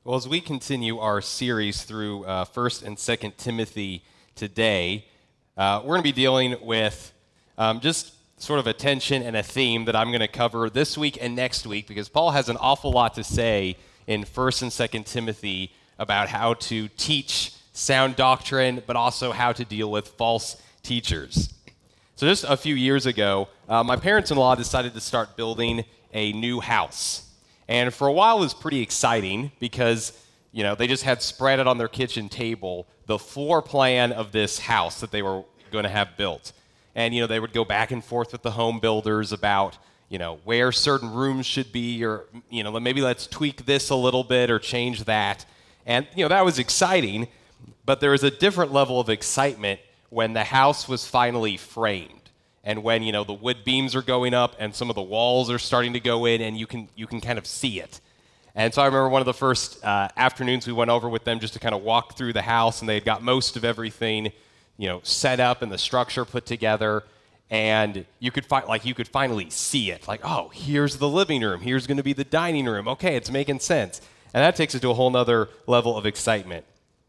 Well, as we continue our series through 1st and 2nd Timothy today, we're going to be dealing with just sort of a tension and a theme that I'm going to cover this week and next week, because Paul has an awful lot to say in 1st and 2nd Timothy about how to teach sound doctrine, but also how to deal with false teachers. So just a few years ago, my parents-in-law decided to start building a new house. And for a while, it was pretty exciting because, they just had spread out on their kitchen table the floor plan of this house that they were going to have built. And, they would go back and forth with the home builders about, where certain rooms should be, or, maybe let's tweak this a little bit or change that. And, that was exciting, but there was a different level of excitement when the house was finally framed. And when, the wood beams are going up and some of the walls are starting to go in and you can kind of see it. And so I remember one of the first afternoons we went over with them just to kind of walk through the house, and they had got most of everything, set up and the structure put together. And you could finally see it. Like, oh, here's the living room. Here's going to be the dining room. Okay, it's making sense. And that takes it to a whole nother level of excitement.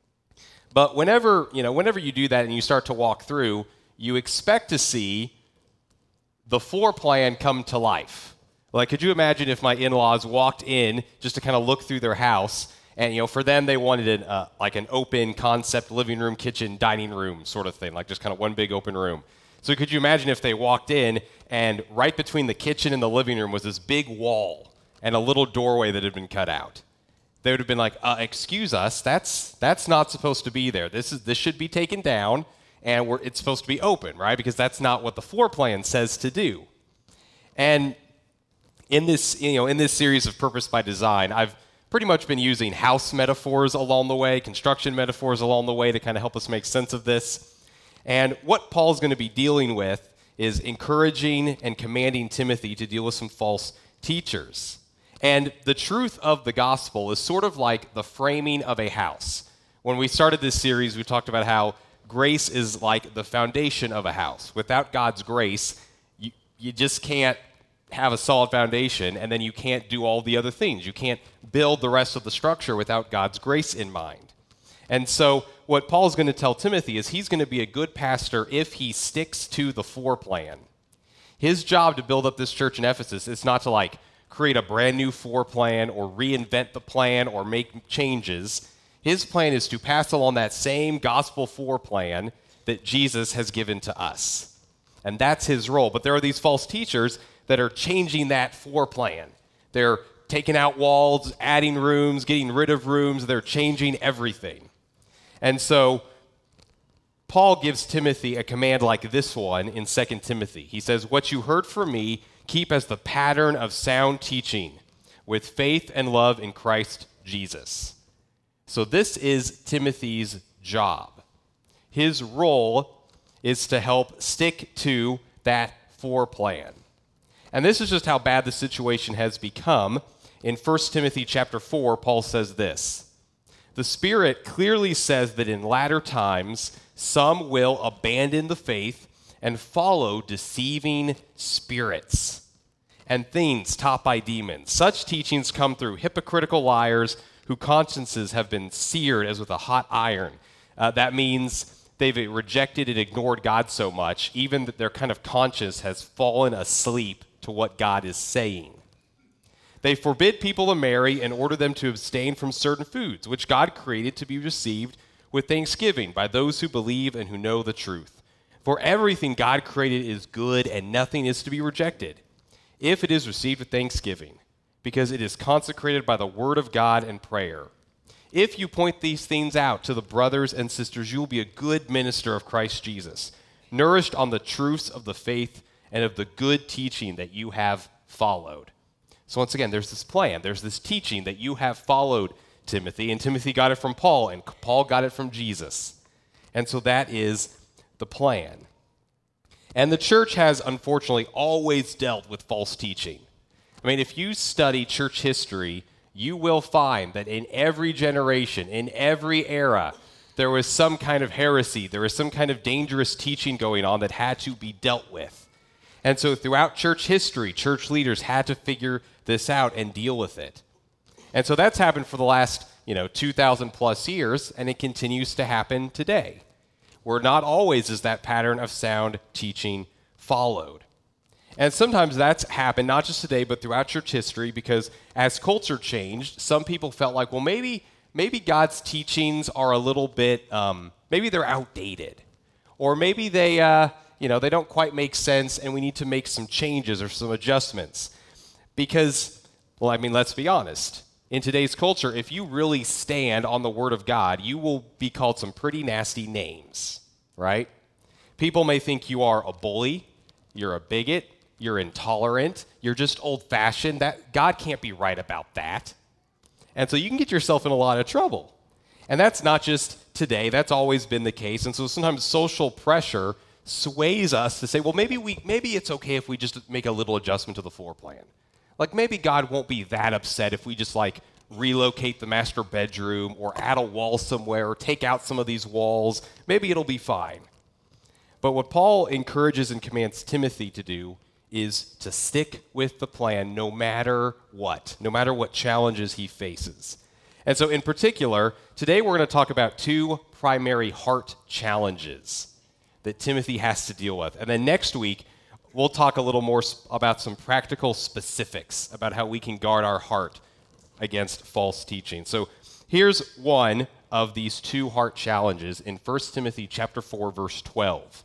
But whenever you do that and you start to walk through, you expect to see the floor plan come to life. Like, could you imagine if my in-laws walked in just to kind of look through their house, and for them they wanted an open concept living room, kitchen, dining room sort of thing, like just kind of one big open room. So could you imagine if they walked in and right between the kitchen and the living room was this big wall and a little doorway that had been cut out? They would have been like, excuse us, that's not supposed to be there. This should be taken down. And it's supposed to be open, right? Because that's not what the floor plan says to do. And in this series of Purpose by Design, I've pretty much been using house metaphors along the way, construction metaphors along the way to kind of help us make sense of this. And what Paul's going to be dealing with is encouraging and commanding Timothy to deal with some false teachers. And the truth of the gospel is sort of like the framing of a house. When we started this series, we talked about how grace is like the foundation of a house. Without God's grace, you just can't have a solid foundation, and then you can't do all the other things. You can't build the rest of the structure without God's grace in mind. And so what Paul's going to tell Timothy is he's going to be a good pastor if he sticks to the floor plan. His job to build up this church in Ephesus is not to create a brand new floor plan or reinvent the plan or make changes. His plan is to pass along that same gospel floor plan that Jesus has given to us. And that's his role. But there are these false teachers that are changing that floor plan. They're taking out walls, adding rooms, getting rid of rooms. They're changing everything. And so Paul gives Timothy a command like this one in 2 Timothy. He says, "What you heard from me, keep as the pattern of sound teaching, with faith and love in Christ Jesus." So this is Timothy's job. His role is to help stick to that floor plan. And this is just how bad the situation has become. In 1 Timothy chapter 4, Paul says this: "The Spirit clearly says that in latter times some will abandon the faith and follow deceiving spirits and things taught by demons. Such teachings come through hypocritical liars whose consciences have been seared as with a hot iron." That means they've rejected and ignored God so much, even that their kind of conscience has fallen asleep to what God is saying. "They forbid people to marry and order them to abstain from certain foods, which God created to be received with thanksgiving by those who believe and who know the truth. For everything God created is good, and nothing is to be rejected, if it is received with thanksgiving, because it is consecrated by the word of God and prayer. If you point these things out to the brothers and sisters, you will be a good minister of Christ Jesus, nourished on the truths of the faith and of the good teaching that you have followed." So once again, there's this plan. There's this teaching that you have followed, Timothy, and Timothy got it from Paul, and Paul got it from Jesus. And so that is the plan. And the church has, unfortunately, always dealt with false teaching. I mean, if you study church history, you will find that in every generation, in every era, there was some kind of heresy, there was some kind of dangerous teaching going on that had to be dealt with. And so throughout church history, church leaders had to figure this out and deal with it. And so that's happened for the last 2,000 plus years, and it continues to happen today, where not always is that pattern of sound teaching followed. And sometimes that's happened, not just today, but throughout church history, because as culture changed, some people felt like, well, maybe God's teachings are a little bit, maybe they're outdated, or maybe they don't quite make sense, and we need to make some changes or some adjustments. Because, let's be honest. In today's culture, if you really stand on the Word of God, you will be called some pretty nasty names, right? People may think you are a bully, you're a bigot, you're intolerant, you're just old-fashioned. That God can't be right about that. And so you can get yourself in a lot of trouble. And that's not just today, that's always been the case. And so sometimes social pressure sways us to say, well, maybe it's okay if we just make a little adjustment to the floor plan. Maybe God won't be that upset if we just relocate the master bedroom or add a wall somewhere or take out some of these walls. Maybe it'll be fine. But what Paul encourages and commands Timothy to do is to stick with the plan no matter what challenges he faces. And so in particular, today we're going to talk about two primary heart challenges that Timothy has to deal with. And then next week, we'll talk a little more about some practical specifics about how we can guard our heart against false teaching. So here's one of these two heart challenges in 1 Timothy chapter 4, verse 12.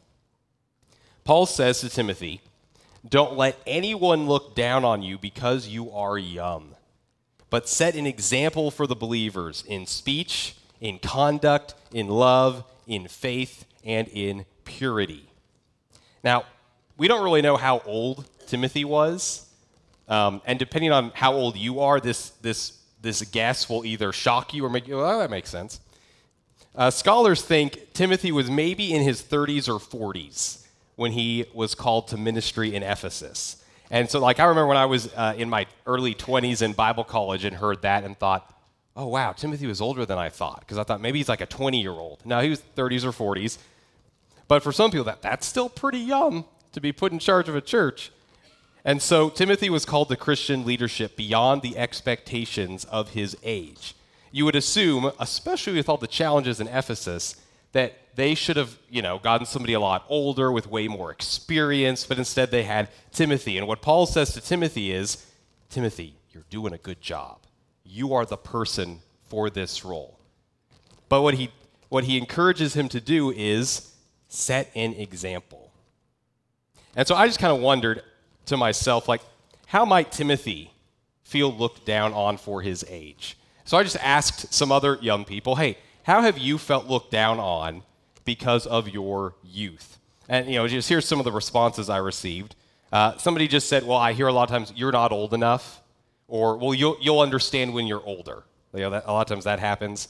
Paul says to Timothy, "Don't let anyone look down on you because you are young, but set an example for the believers in speech, in conduct, in love, in faith, and in purity." Now, we don't really know how old Timothy was, and depending on how old you are, this guess will either shock you or make you, oh, that makes sense. Scholars think Timothy was maybe in his 30s or 40s when he was called to ministry in Ephesus. And so, I remember when I was in my early 20s in Bible college and heard that and thought, oh, wow, Timothy was older than I thought, because I thought maybe he's like a 20-year-old. No, he was 30s or 40s. But for some people, that's still pretty young to be put in charge of a church. And so Timothy was called to Christian leadership beyond the expectations of his age. You would assume, especially with all the challenges in Ephesus, that they should have, gotten somebody a lot older with way more experience, but instead they had Timothy. And what Paul says to Timothy is, Timothy, you're doing a good job. You are the person for this role. But what he encourages him to do is set an example. And so I just kind of wondered to myself, how might Timothy feel looked down on for his age? So I just asked some other young people, hey, how have you felt looked down on because of your youth? And, just here's some of the responses I received. Somebody just said, well, I hear a lot of times, you're not old enough, or, well, you'll understand when you're older. A lot of times that happens.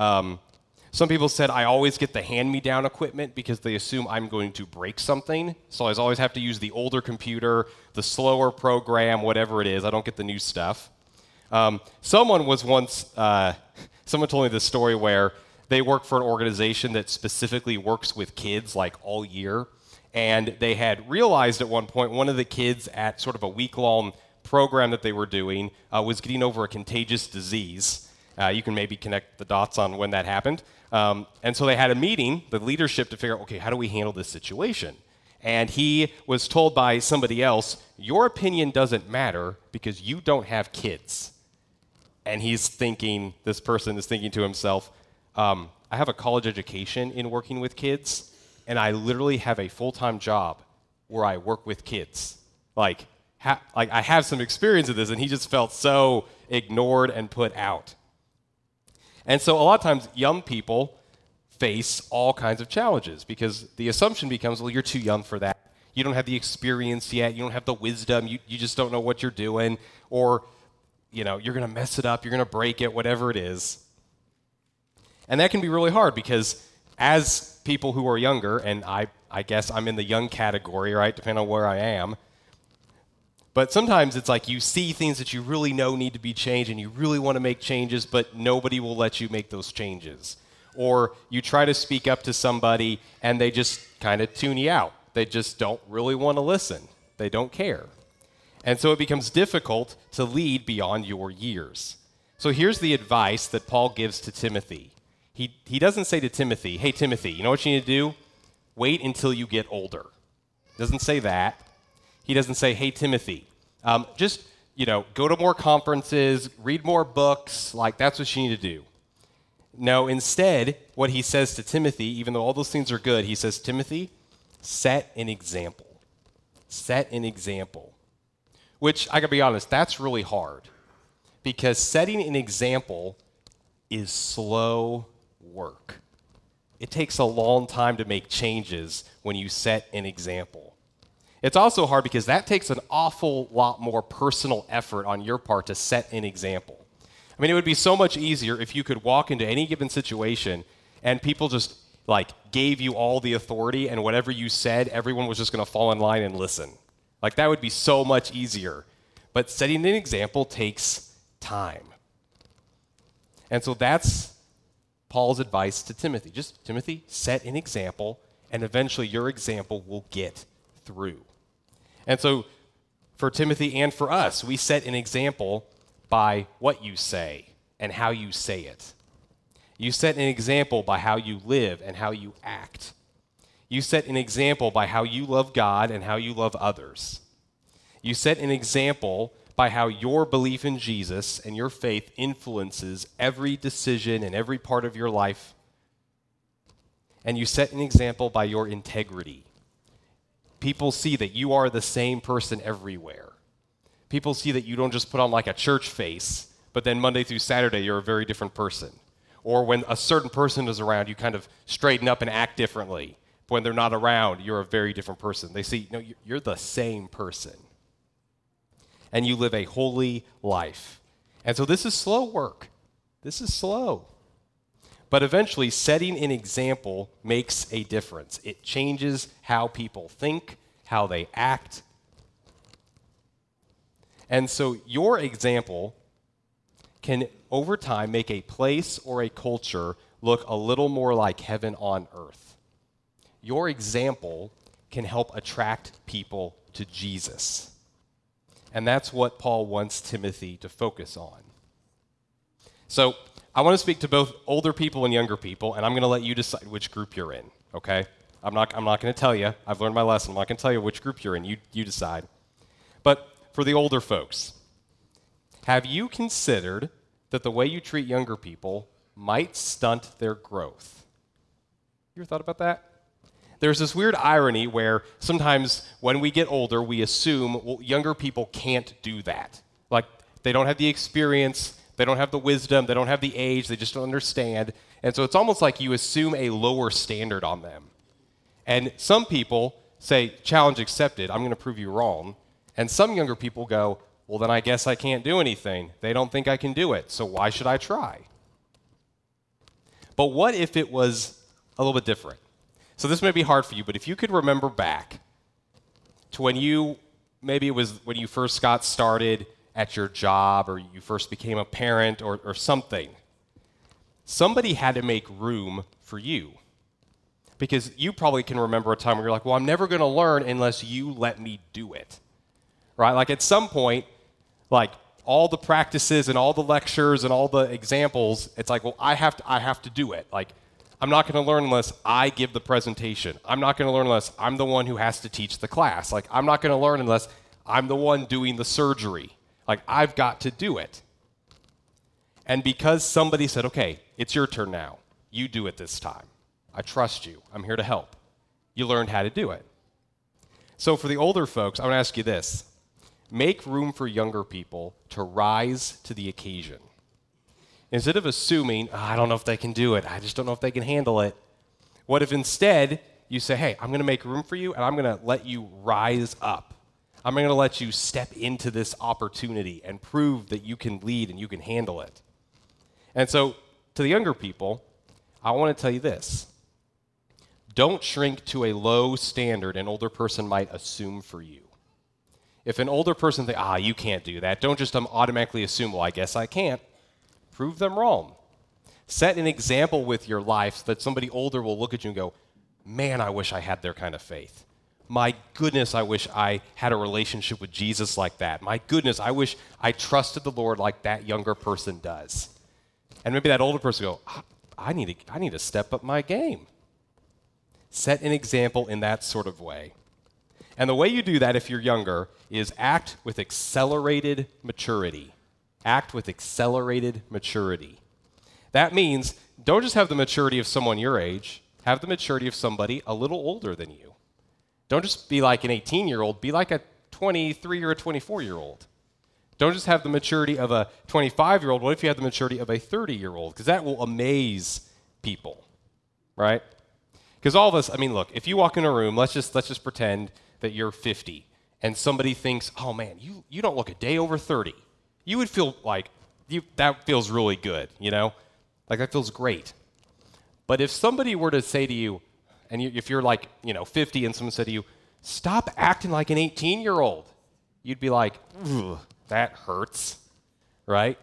Some people said, I always get the hand-me-down equipment because they assume I'm going to break something. So I always have to use the older computer, the slower program, whatever it is. I don't get the new stuff. Someone told me this story where they work for an organization that specifically works with kids all year. And they had realized at one point one of the kids at sort of a week-long program that they were doing was getting over a contagious disease. You can maybe connect the dots on when that happened. And so they had a meeting, the leadership, to figure out, okay, how do we handle this situation? And he was told by somebody else, your opinion doesn't matter because you don't have kids. And this person is thinking to himself, I have a college education in working with kids, and I literally have a full-time job where I work with kids. I have some experience with this, and he just felt so ignored and put out. And so a lot of times young people face all kinds of challenges because the assumption becomes, well, you're too young for that. You don't have the experience yet. You don't have the wisdom. You just don't know what you're doing. Or, you're going to mess it up. You're going to break it, whatever it is. And that can be really hard because as people who are younger, and I guess I'm in the young category, right, depending on where I am, but sometimes it's you see things that you really know need to be changed and you really want to make changes, but nobody will let you make those changes. Or you try to speak up to somebody and they just kind of tune you out. They just don't really want to listen. They don't care. And so it becomes difficult to lead beyond your years. So here's the advice that Paul gives to Timothy. He doesn't say to Timothy, hey, Timothy, you know what you need to do? Wait until you get older. He doesn't say that. He doesn't say, hey, Timothy, just, go to more conferences, read more books, like that's what you need to do. No, instead, what he says to Timothy, even though all those things are good, he says, Timothy, set an example. Set an example. Which, I gotta be honest, that's really hard. Because setting an example is slow work. It takes a long time to make changes when you set an example. It's also hard because that takes an awful lot more personal effort on your part to set an example. I mean, it would be so much easier if you could walk into any given situation and people just gave you all the authority and whatever you said, everyone was just going to fall in line and listen. That would be so much easier. But setting an example takes time. And so that's Paul's advice to Timothy. Just, Timothy, set an example, and eventually your example will get through. And so for Timothy and for us, we set an example by what you say and how you say it. You set an example by how you live and how you act. You set an example by how you love God and how you love others. You set an example by how your belief in Jesus and your faith influences every decision and every part of your life. And you set an example by your integrity. People see that you are the same person everywhere. People see that you don't just put on a church face, but then Monday through Saturday you're a very different person. Or when a certain person is around, you kind of straighten up and act differently. When they're not around, you're a very different person. They see, no, you're the same person. And you live a holy life. And so this is slow work. This is slow. But eventually, setting an example makes a difference. It changes how people think, how they act. And so your example can, over time, make a place or a culture look a little more like heaven on earth. Your example can help attract people to Jesus. And that's what Paul wants Timothy to focus on. So I want to speak to both older people and younger people, and I'm going to let you decide which group you're in, okay? I'm not going to tell you. I've learned my lesson. I'm not going to tell you which group you're in. You decide. But for the older folks, have you considered that the way you treat younger people might stunt their growth? You ever thought about that? There's this weird irony where sometimes when we get older, we assume, younger people can't do that. They don't have the experience, they don't have the wisdom, they don't have the age, they just don't understand. And so it's almost like you assume a lower standard on them. And some people say, challenge accepted, I'm going to prove you wrong. And some younger people go, well, then I guess I can't do anything. They don't think I can do it, so why should I try? But what if it was a little bit different? So this may be hard for you, but if you could remember back to when maybe it was when you first got started at your job or you first became a parent or something, somebody had to make room for you. Because you probably can remember a time where you're like, well, I'm never going to learn unless you let me do it. Right? At some point, all the practices and all the lectures and all the examples, it's well, I have to do it. I'm not going to learn unless I give the presentation. I'm not going to learn unless I'm the one who has to teach the class. I'm not going to learn unless I'm the one doing the surgery. I've got to do it. And because somebody said, okay, it's your turn now. You do it this time. I trust you. I'm here to help. You learned how to do it. So for the older folks, I want to ask you this. Make room for younger people to rise to the occasion. Instead of assuming, I don't know if they can do it, I just don't know if they can handle it, what if instead you say, hey, I'm going to make room for you and I'm going to let you rise up. I'm going to let you step into this opportunity and prove that you can lead and you can handle it. And so to the younger people, I want to tell you this. Don't shrink to a low standard an older person might assume for you. If an older person thinks, you can't do that, don't just automatically assume, well, I guess I can't. Prove them wrong. Set an example with your life so that somebody older will look at you and go, man, I wish I had their kind of faith. my goodness, I wish I had a relationship with Jesus like that. My goodness, I wish I trusted the Lord like that younger person does. And maybe that older person go, I need to step up my game. Set an example in that sort of way. And the way you do that if you're younger is act with accelerated maturity. Act with accelerated maturity. That means don't just have the maturity of someone your age, have the maturity of somebody a little older than you. Don't just be like an 18-year-old, be like a 23 or a 24-year-old. Don't just have the maturity of a 25-year-old. What if you have the maturity of a 30-year-old? Because that will amaze people, right? Because all of us, I mean, look, if you walk in a room, let's just pretend that you're 50, and somebody thinks, oh man, you don't look a day over 30. You would feel like, that feels really good, you know? Like that feels great. But if somebody were to say to you, and if you're like, 50 and someone said to you, stop acting like an 18-year-old, you'd be like, ugh, that hurts, right?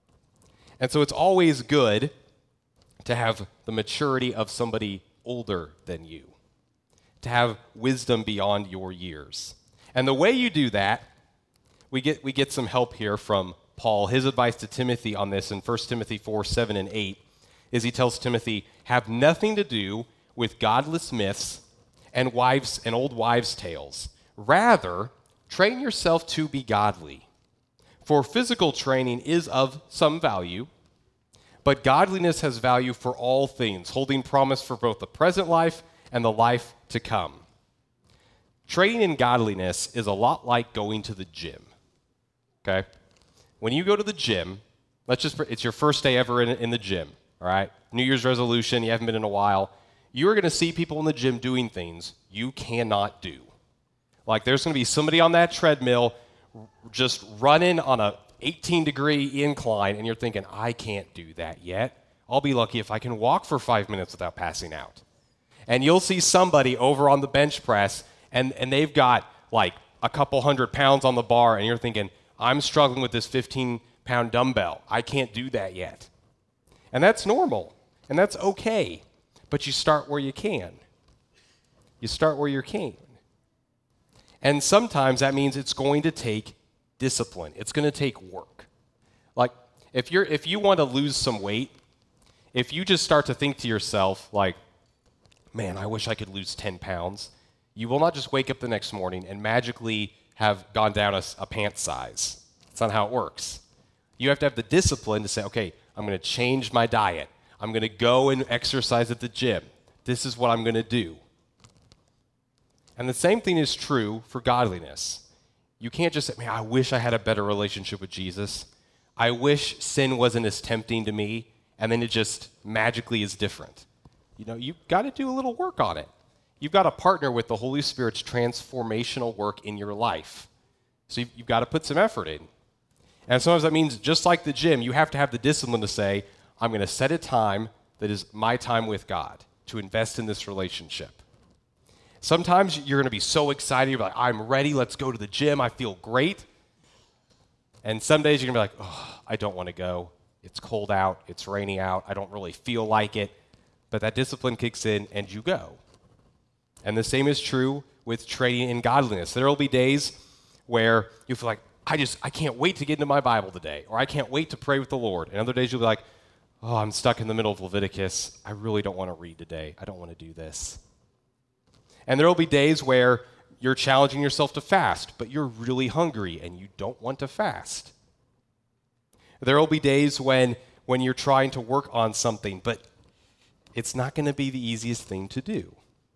And so it's always good to have the maturity of somebody older than you, to have wisdom beyond your years. And the way you do that, we get some help here from Paul. His advice to Timothy on this in 1 Timothy 4, 7, and 8 is he tells Timothy, have nothing to do with godless myths and old wives' tales. Rather, train yourself to be godly. For physical training is of some value, but godliness has value for all things, holding promise for both the present life and the life to come. Training in godliness is a lot like going to the gym, okay? When you go to the gym, it's your first day ever in the gym, all right? New Year's resolution, you haven't been in a while. You're going to see people in the gym doing things you cannot do. Like there's going to be somebody on that treadmill just running on a 18-degree incline, and you're thinking, I can't do that yet. I'll be lucky if I can walk for 5 minutes without passing out. And you'll see somebody over on the bench press, and they've got like a couple 100 pounds on the bar, and you're thinking, I'm struggling with this 15-pound dumbbell. I can't do that yet. And that's normal, and that's okay. But you start where you can. You start where you can. And sometimes that means it's going to take discipline. It's going to take work. Like if you want to lose some weight, if you just start to think to yourself like, man, I wish I could lose 10 pounds, you will not just wake up the next morning and magically have gone down a pant size. That's not how it works. You have to have the discipline to say, okay, I'm going to change my diet. I'm going to go and exercise at the gym. This is what I'm going to do. And the same thing is true for godliness. You can't just say, man, I wish I had a better relationship with Jesus. I wish sin wasn't as tempting to me, and then it just magically is different. You've got to do a little work on it. You've got to partner with the Holy Spirit's transformational work in your life. So you've got to put some effort in. And sometimes that means, just like the gym, you have to have the discipline to say, I'm going to set a time that is my time with God to invest in this relationship. Sometimes you're going to be so excited, you're like, I'm ready, let's go to the gym, I feel great. And some days you're going to be like, oh, I don't want to go. It's cold out, it's rainy out, I don't really feel like it. But that discipline kicks in and you go. And the same is true with training in godliness. There will be days where you feel like, I can't wait to get into my Bible today, or I can't wait to pray with the Lord. And other days you'll be like, oh, I'm stuck in the middle of Leviticus. I really don't want to read today. I don't want to do this. And there will be days where you're challenging yourself to fast, but you're really hungry and you don't want to fast. There will be days when you're trying to work on something, but it's not going to be the easiest thing to do.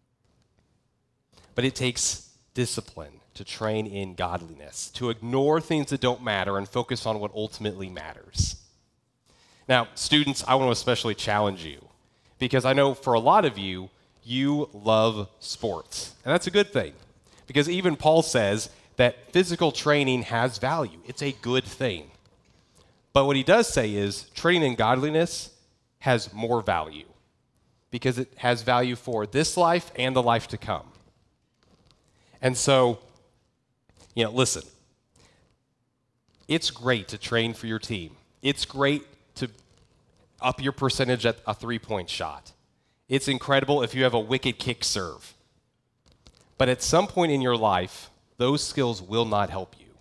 But it takes discipline to train in godliness, to ignore things that don't matter and focus on what ultimately matters. Now, students, I want to especially challenge you because I know for a lot of you, you love sports. And that's a good thing because even Paul says that physical training has value. It's a good thing. But what he does say is training in godliness has more value because it has value for this life and the life to come. And so, listen, it's great to train for your team. It's great to up your percentage at a three-point shot. It's incredible if you have a wicked kick serve. But at some point in your life, those skills will not help you.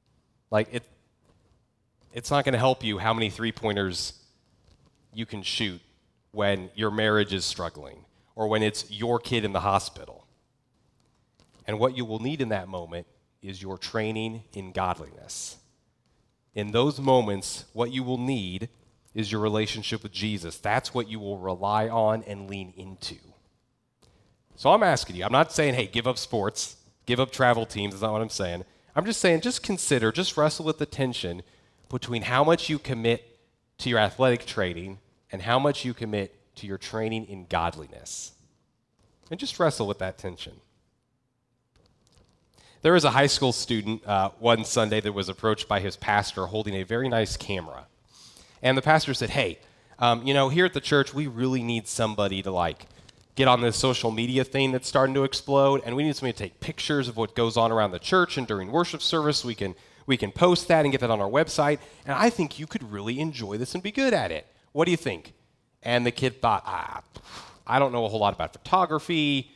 It's not going to help you how many three-pointers you can shoot when your marriage is struggling or when it's your kid in the hospital. And what you will need in that moment is your training in godliness. In those moments, what you will need is your relationship with Jesus. That's what you will rely on and lean into. So I'm asking you, I'm not saying, hey, give up sports, give up travel teams. That's not what I'm saying. I'm just saying, just wrestle with the tension between how much you commit to your athletic training and how much you commit to your training in godliness. And just wrestle with that tension. There was a high school student one Sunday that was approached by his pastor holding a very nice camera. And the pastor said, hey, here at the church, we really need somebody to get on this social media thing that's starting to explode, and we need somebody to take pictures of what goes on around the church, and during worship service, we can post that and get that on our website, and I think you could really enjoy this and be good at it. What do you think? And the kid thought, I don't know a whole lot about photography.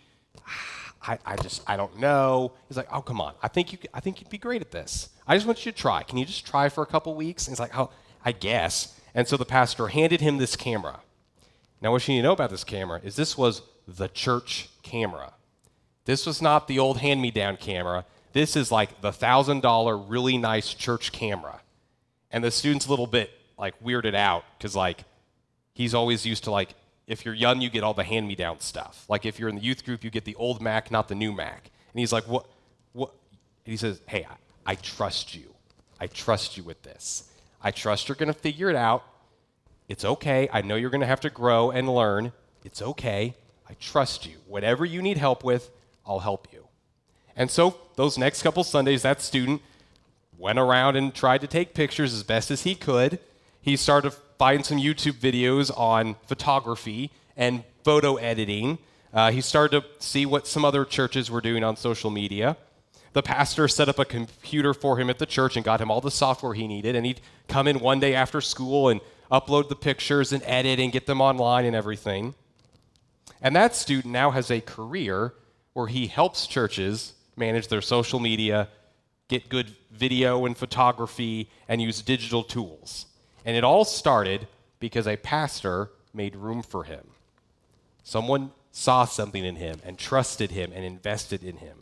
I don't know. He's like, oh, come on. I think you'd be great at this. I just want you to try. Can you just try for a couple weeks? And he's like, oh, I guess. And so the pastor handed him this camera. Now, what you need to know about this camera is this was the church camera. This was not the old hand-me-down camera. This is like the $1,000 really nice church camera. And the student's a little bit weirded out because he's always used to if you're young, you get all the hand-me-down stuff. If you're in the youth group, you get the old Mac, not the new Mac. And he's like, what? And he says, hey, I trust you. I trust you with this. I trust you're going to figure it out. It's okay. I know you're going to have to grow and learn. It's okay. I trust you. Whatever you need help with, I'll help you. And so those next couple Sundays, that student went around and tried to take pictures as best as he could. He started to find some YouTube videos on photography and photo editing. He started to see what some other churches were doing on social media. The pastor set up a computer for him at the church and got him all the software he needed, and he'd come in one day after school and upload the pictures and edit and get them online and everything. And that student now has a career where he helps churches manage their social media, get good video and photography, and use digital tools. And it all started because a pastor made room for him. Someone saw something in him and trusted him and invested in him.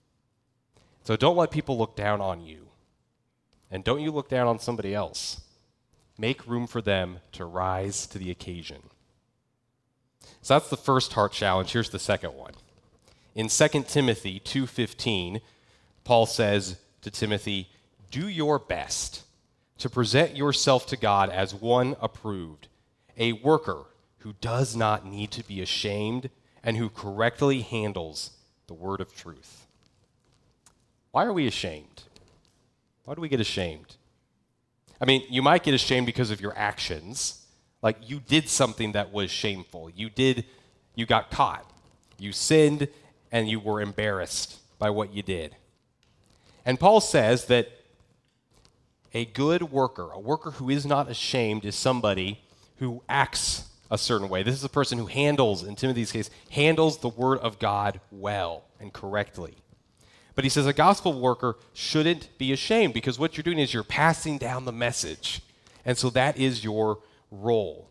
So don't let people look down on you. And don't you look down on somebody else. Make room for them to rise to the occasion. So that's the first heart challenge. Here's the second one. In 2 Timothy 2:15, Paul says to Timothy, do your best to present yourself to God as one approved, a worker who does not need to be ashamed and who correctly handles the word of truth. Why are we ashamed? Why do we get ashamed? I mean, you might get ashamed because of your actions. You did something that was shameful. You got caught. You sinned and you were embarrassed by what you did. And Paul says that a good worker, a worker who is not ashamed, is somebody who acts a certain way. This is a person who handles, in Timothy's case, handles the word of God well and correctly. But he says a gospel worker shouldn't be ashamed because what you're doing is you're passing down the message. And so that is your role.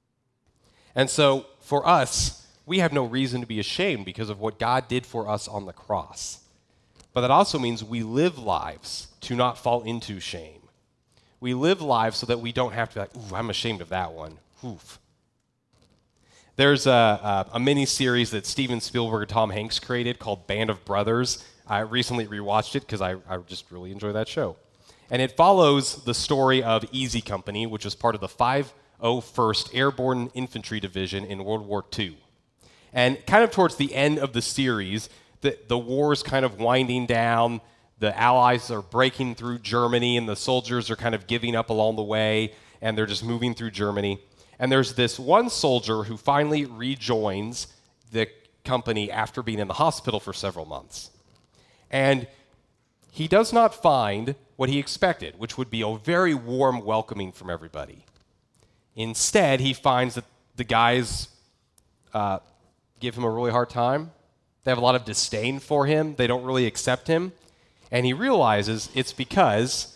And so for us, we have no reason to be ashamed because of what God did for us on the cross. But that also means we live lives to not fall into shame. We live lives so that we don't have to be like, ooh, I'm ashamed of that one. Oof. There's a mini-series that Steven Spielberg and Tom Hanks created called Band of Brothers. I recently rewatched it because I just really enjoy that show. And it follows the story of Easy Company, which was part of the 501st Airborne Infantry Division in World War II. And kind of towards the end of the series, the war is kind of winding down. The Allies are breaking through Germany, and the soldiers are kind of giving up along the way, and they're just moving through Germany. And there's this one soldier who finally rejoins the company after being in the hospital for several months. And he does not find what he expected, which would be a very warm welcoming from everybody. Instead, he finds that the guys give him a really hard time. They have a lot of disdain for him. They don't really accept him. And he realizes it's because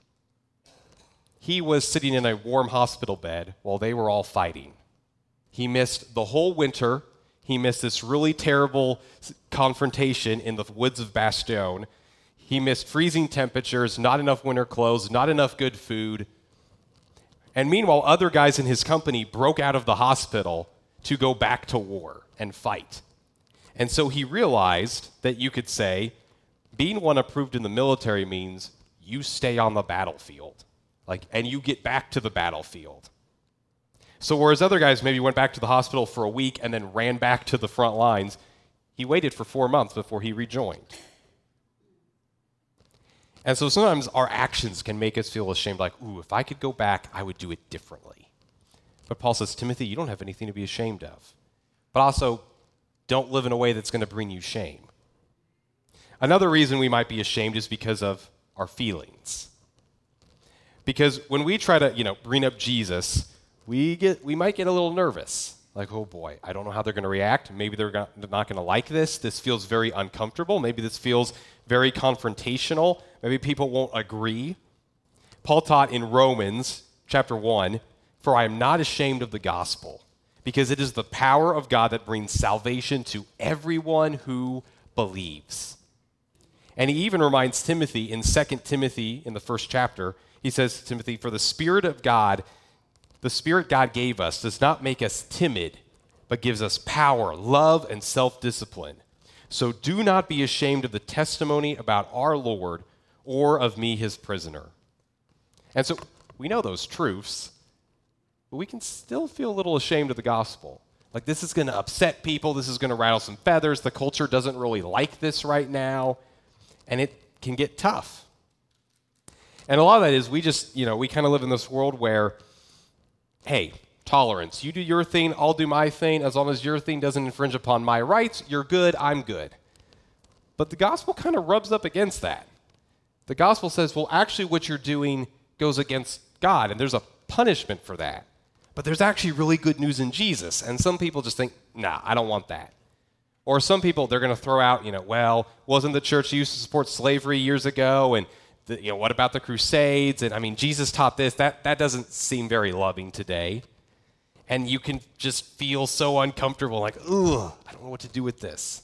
he was sitting in a warm hospital bed while they were all fighting. He missed the whole winter. He missed this really terrible confrontation in the woods of Bastogne. He missed freezing temperatures, not enough winter clothes, not enough good food. And meanwhile, other guys in his company broke out of the hospital to go back to war and fight. And so he realized that you could say, being one approved in the military means you stay on the battlefield, and you get back to the battlefield. So whereas other guys maybe went back to the hospital for a week and then ran back to the front lines, he waited for 4 months before he rejoined. And so sometimes our actions can make us feel ashamed, like, ooh, if I could go back, I would do it differently. But Paul says, Timothy, you don't have anything to be ashamed of. But also, don't live in a way that's going to bring you shame. Another reason we might be ashamed is because of our feelings. Because when we try to, bring up Jesus, we might get a little nervous. Like, oh boy, I don't know how they're going to react. Maybe they're not going to like this. This feels very uncomfortable. Maybe this feels very confrontational. Maybe people won't agree. Paul taught in Romans chapter 1, "For I am not ashamed of the gospel, because it is the power of God that brings salvation to everyone who believes." And he even reminds Timothy in 2 Timothy in the first chapter, he says to Timothy, "For the Spirit of God, the Spirit God gave us does not make us timid, but gives us power, love, and self-discipline. So do not be ashamed of the testimony about our Lord or of me, his prisoner." And so we know those truths, but we can still feel a little ashamed of the gospel. Like, this is going to upset people. This is going to rattle some feathers. The culture doesn't really like this right now, and it can get tough. And a lot of that is we just, we kind of live in this world where, hey, tolerance. You do your thing, I'll do my thing. As long as your thing doesn't infringe upon my rights, you're good, I'm good. But the gospel kind of rubs up against that. The gospel says, well, actually what you're doing goes against God, and there's a punishment for that. But there's actually really good news in Jesus. And some people just think, nah, I don't want that. Or some people, they're going to throw out, well, wasn't the church used to support slavery years ago? And what about the Crusades? And Jesus taught this. That doesn't seem very loving today. And you can just feel so uncomfortable, like, ugh, I don't know what to do with this.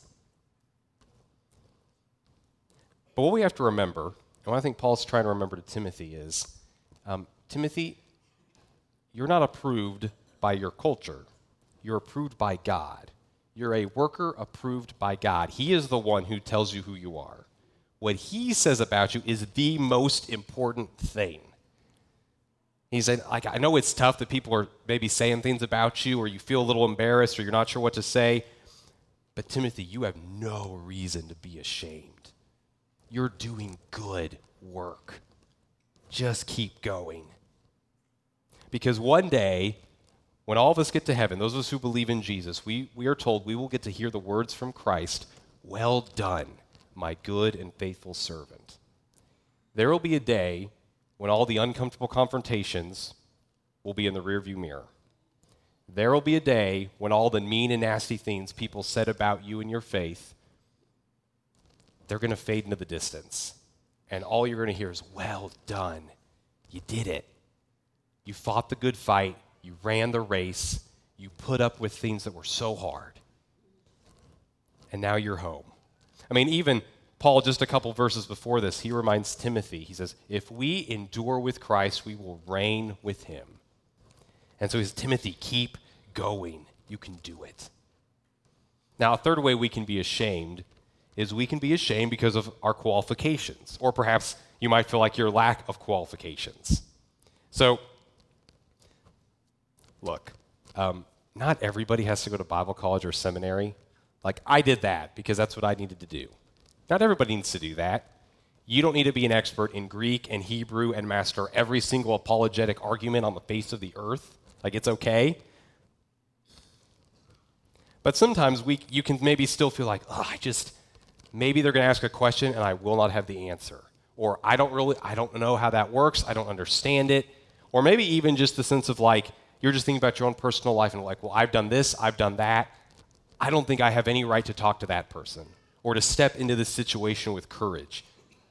But what we have to remember, and what I think Paul's trying to remember to Timothy is, Timothy, you're not approved by your culture. You're approved by God. You're a worker approved by God. He is the one who tells you who you are. What he says about you is the most important thing. He said, I know it's tough that people are maybe saying things about you, or you feel a little embarrassed, or you're not sure what to say, but Timothy, you have no reason to be ashamed. You're doing good work. Just keep going. Because one day, when all of us get to heaven, those of us who believe in Jesus, we are told we will get to hear the words from Christ, "Well done, my good and faithful servant." There will be a day when all the uncomfortable confrontations will be in the rearview mirror. There will be a day when all the mean and nasty things people said about you and your faith, they're going to fade into the distance. And all you're going to hear is, "Well done. You did it. You fought the good fight. You ran the race. You put up with things that were so hard. And now you're home." Even Paul, just a couple verses before this, he reminds Timothy, he says, if we endure with Christ, we will reign with him. And so he says, Timothy, keep going. You can do it. Now, a third way we can be ashamed is we can be ashamed because of our qualifications, or perhaps you might feel like your lack of qualifications. So, look, not everybody has to go to Bible college or seminary. I did that because that's what I needed to do. Not everybody needs to do that. You don't need to be an expert in Greek and Hebrew and master every single apologetic argument on the face of the earth. It's okay. But sometimes you can maybe still feel like, maybe they're going to ask a question and I will not have the answer. Or I don't know how that works. I don't understand it. Or maybe even just the sense of you're just thinking about your own personal life and well, I've done this, I've done that. I don't think I have any right to talk to that person or to step into this situation with courage.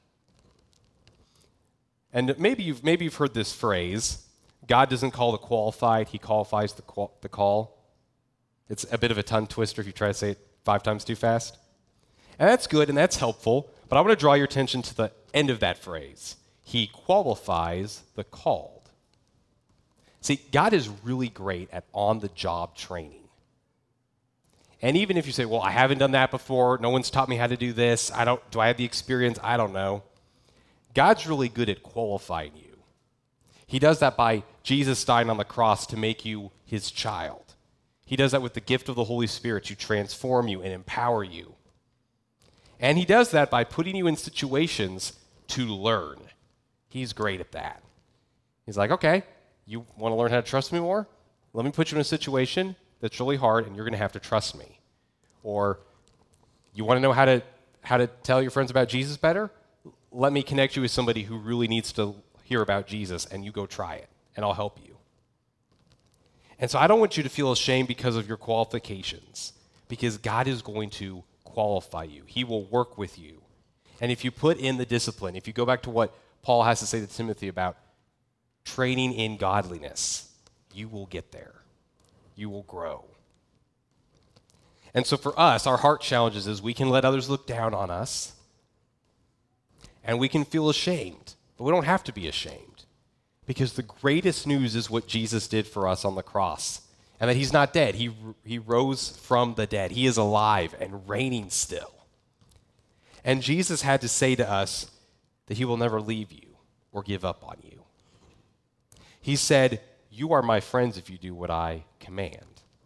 And maybe you've heard this phrase, God doesn't call the qualified, he qualifies the call. It's a bit of a tongue twister if you try to say it 5 times too fast. And that's good and that's helpful, but I want to draw your attention to the end of that phrase. He qualifies the called. See, God is really great at on-the-job training. And even if you say, well, I haven't done that before, no one's taught me how to do this, do I have the experience? I don't know. God's really good at qualifying you. He does that by Jesus dying on the cross to make you his child. He does that with the gift of the Holy Spirit to transform you and empower you. And he does that by putting you in situations to learn. He's great at that. He's like, okay, you want to learn how to trust me more? Let me put you in a situation that's really hard and you're going to have to trust me. Or you want to know how to tell your friends about Jesus better? Let me connect you with somebody who really needs to hear about Jesus, and you go try it, and I'll help you. And so I don't want you to feel ashamed because of your qualifications, because God is going to qualify you. He will work with you. And if you put in the discipline, if you go back to what Paul has to say to Timothy about training in godliness, you will get there. You will grow. And so for us, our heart challenges is we can let others look down on us, and we can feel ashamed, but we don't have to be ashamed, because the greatest news is what Jesus did for us on the cross, and that he's not dead. He rose from the dead. He is alive and reigning still. And Jesus had to say to us that he will never leave you or give up on you. He said, you are my friends if you do what I command.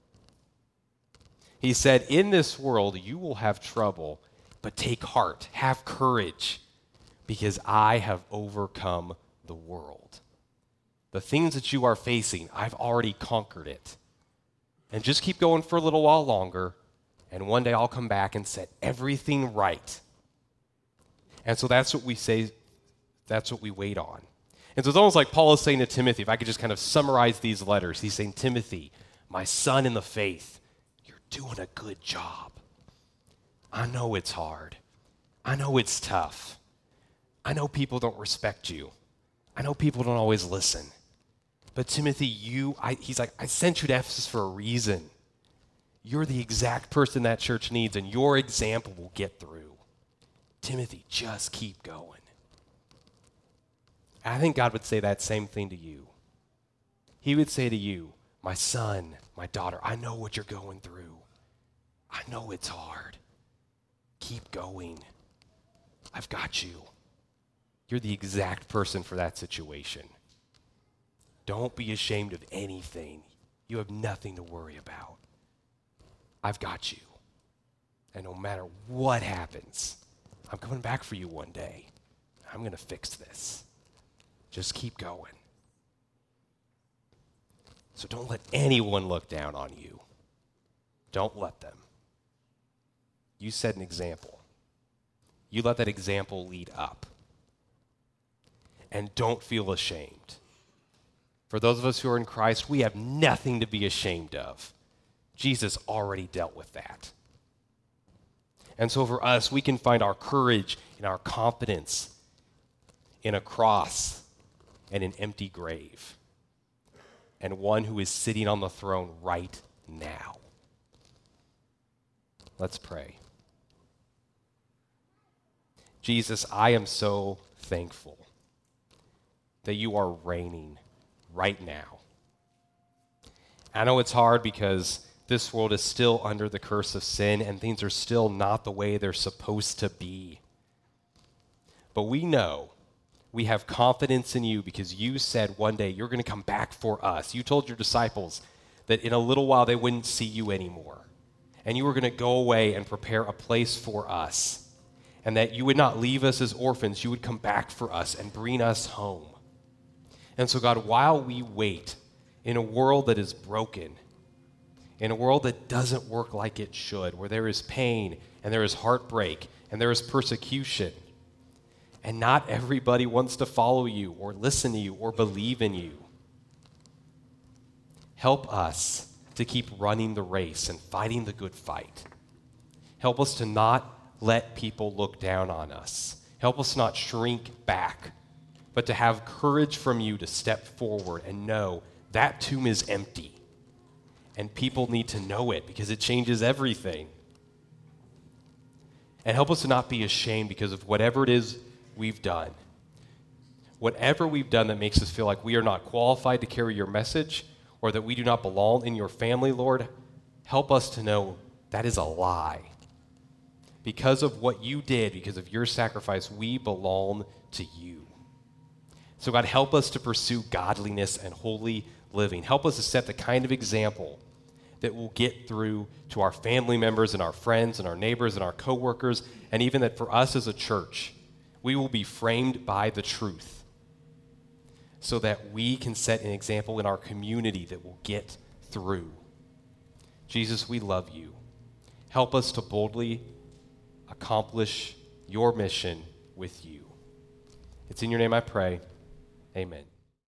He said, in this world you will have trouble, but take heart, have courage, because I have overcome the world. The things that you are facing, I've already conquered it. And just keep going for a little while longer, and one day I'll come back and set everything right. And so that's what we say, that's what we wait on. And so it's almost like Paul is saying to Timothy, if I could just kind of summarize these letters, he's saying, Timothy, my son in the faith, you're doing a good job. I know it's hard. I know it's tough. I know people don't respect you. I know people don't always listen. But Timothy, he's like, I sent you to Ephesus for a reason. You're the exact person that church needs, and your example will get through. Timothy, just keep going. I think God would say that same thing to you. He would say to you, my son, my daughter, I know what you're going through. I know it's hard. Keep going. I've got you. You're the exact person for that situation. Don't be ashamed of anything. You have nothing to worry about. I've got you. And no matter what happens, I'm coming back for you one day. I'm going to fix this. Just keep going. So don't let anyone look down on you. Don't let them. You set an example. You let that example lead up. And don't feel ashamed. For those of us who are in Christ, we have nothing to be ashamed of. Jesus already dealt with that. And so for us, we can find our courage and our confidence in a cross and an empty grave, and one who is sitting on the throne right now. Let's pray. Jesus, I am so thankful that you are reigning right now. I know it's hard because this world is still under the curse of sin and things are still not the way they're supposed to be. But we know, we have confidence in you because you said one day you're going to come back for us. You told your disciples that in a little while they wouldn't see you anymore. And you were going to go away and prepare a place for us. And that you would not leave us as orphans. You would come back for us and bring us home. And so, God, while we wait in a world that is broken, in a world that doesn't work like it should, where there is pain and there is heartbreak and there is persecution, and not everybody wants to follow you or listen to you or believe in you, help us to keep running the race and fighting the good fight. Help us to not let people look down on us. Help us not shrink back, but to have courage from you to step forward and know that tomb is empty. And people need to know it because it changes everything. And help us to not be ashamed because of whatever it is we've done. Whatever we've done that makes us feel like we are not qualified to carry your message or that we do not belong in your family, Lord, help us to know that is a lie. Because of what you did, because of your sacrifice, we belong to you. So God, help us to pursue godliness and holy living. Help us to set the kind of example that will get through to our family members and our friends and our neighbors and our coworkers, and even that for us as a church, we will be framed by the truth so that we can set an example in our community that will get through. Jesus, we love you. Help us to boldly accomplish your mission with you. It's in your name I pray. Amen.